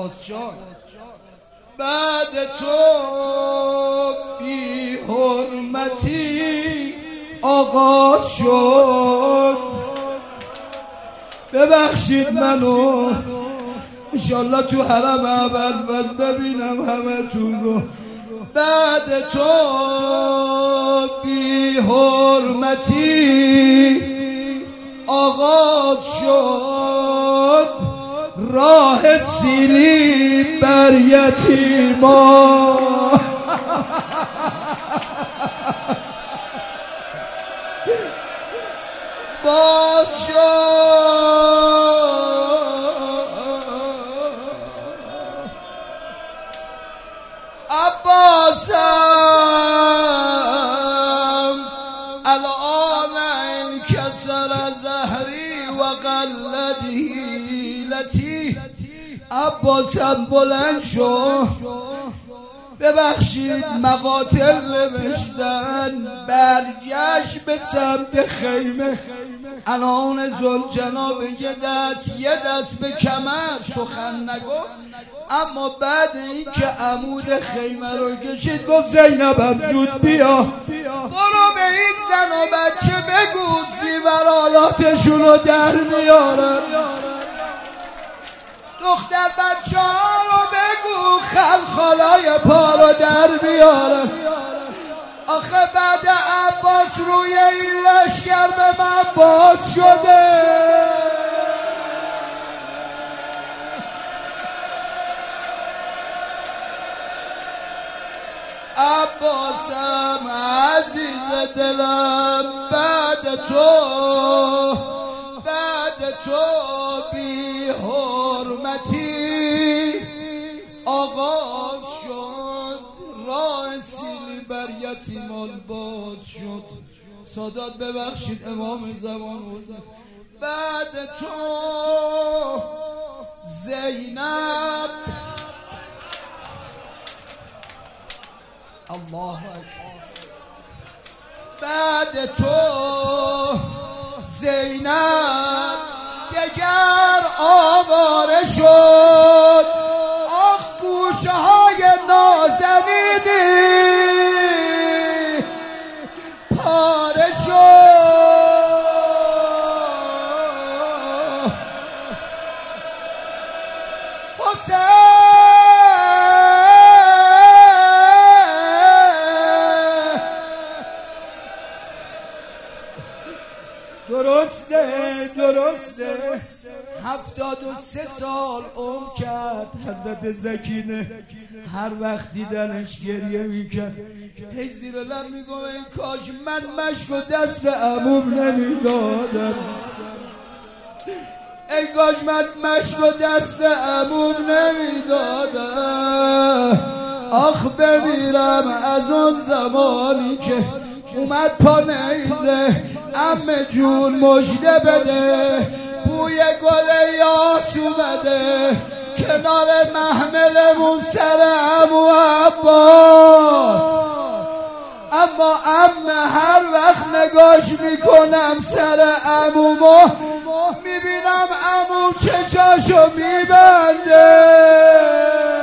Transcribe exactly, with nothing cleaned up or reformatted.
عباس جان. بعد تو بی حرمتی آغاز شد. ببخشید منو انشالله تو حرم اول بس ببینم همه تون رو. بعد تو بی حرمتی آغاز شد. راه سیلی بر یتیما باز شد. عباسم الان انکسر زهری و قلت حیلتی. عباسم بلند شو. ببخشید مقاتل نوشتن برگشت به سمت خیمه. الان ذوالجلال یه دست یه دست به کمر سخن نگفت، اما بعد این که عمود خیمه رو کشید گفت زینبم زود بیا، برو به این زن و بچه بگو زیورالاتشون رو در میارن. دختر بچه ها رو بگو خلخالای پا رو در بیارن. آخه بعد عباس روی این لشکر به من باز شده. عباسم عزیز دلم بعد تو بعد تو بی حرمتی آغاز شد. راه سیلی بر یتیمان باز شد. سادات ببخشید امام زمان بود. بعد تو زینب الله اکبر. بعد تو زینب دگر آواره شد. آخ گوشه های نازنینی پاره شد. حسین درسته درسته هفتاد و سه سال عمر کرد حضرت زکینه. هر وقت دیدنش گریه میکرد. هی زیر لب میگم ای کاش من مشک و دست عموم نمیدادم، ای کاش من مشک و دست عموم نمیدادم. آخ بمیرم از اون زمانی که اومد پا نیزه عمه جون مژده بده، بوی گل یاس اومده کنار محملمون سر عمو عباس. اما عمه هر وقت نگاش میکنم سر عمومو میبینم عمو چشاشو میبنده.